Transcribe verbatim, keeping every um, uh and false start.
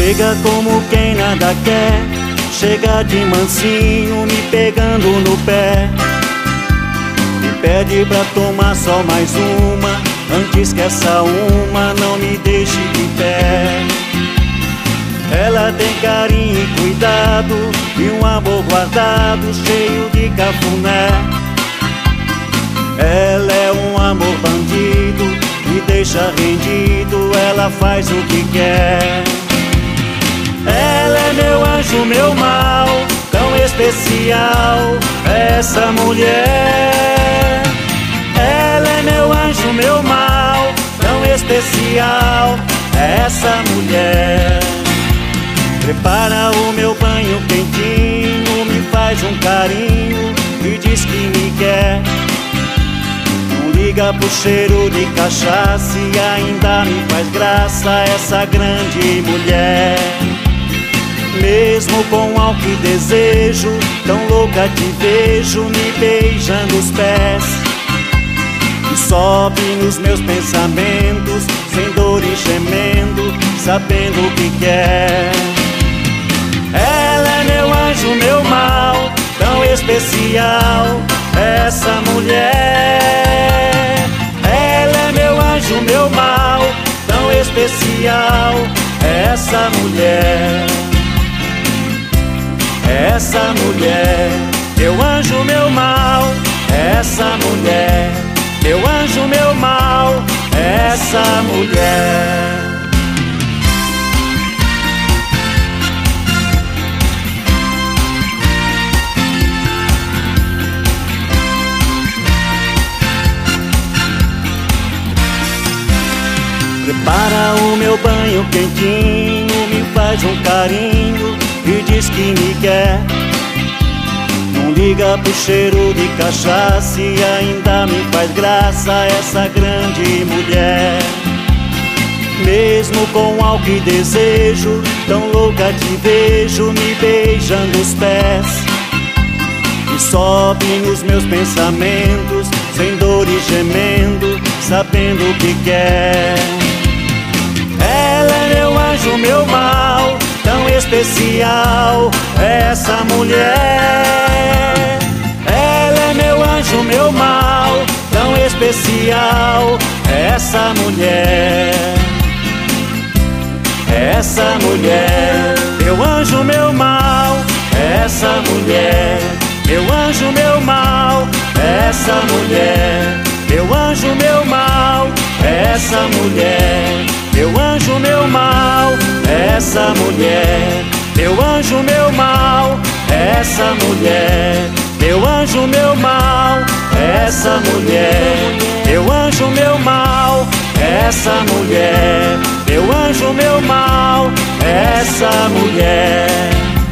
Chega como quem nada quer, chega de mansinho, me pegando no pé. Me pede pra tomar só mais uma, antes que essa uma não me deixe de pé. Ela tem carinho e cuidado, e um amor guardado, cheio de cafuné. Ela é um amor bandido, me deixa rendido, ela faz o que quer. Ela é meu anjo, meu mal, tão especial, essa mulher. Ela é meu anjo, meu mal, tão especial, essa mulher. Prepara o meu banho quentinho, me faz um carinho e diz que me quer. Não liga pro cheiro de cachaça e ainda me faz graça, essa grande mulher. Mesmo com álcool e desejo, tão louca te vejo, me beijando os pés. E sobe nos meus pensamentos, sem dor e gemendo, sabendo o que quer. Ela é meu anjo, meu mal, tão especial, essa mulher. Ela é meu anjo, meu mal, tão especial, essa mulher. Essa mulher, meu anjo, meu mal, essa mulher, meu anjo, meu mal, essa mulher. Prepara o meu banho quentinho, me faz um carinho e diz que me quer. Não liga pro cheiro de cachaça e ainda me faz graça, essa grande mulher. Mesmo com álcool e desejo, tão louca te vejo, me beijando os pés. E sobe nos meus pensamentos, sem dor e gemendo, sabendo o que quer. Ela é meu anjo, meu mal, tão especial, essa mulher. Ela é meu anjo, meu mal, tão especial, essa mulher. Essa mulher, meu anjo, meu mal, essa mulher. Meu anjo, meu mal, essa mulher. Meu anjo, meu mal, essa mulher. Meu anjo, meu mal, essa mulher. Meu anjo, meu mal, essa mulher. Meu anjo, meu mal, essa mulher. Meu anjo, meu mal, essa mulher. Meu anjo, meu mal, essa mulher.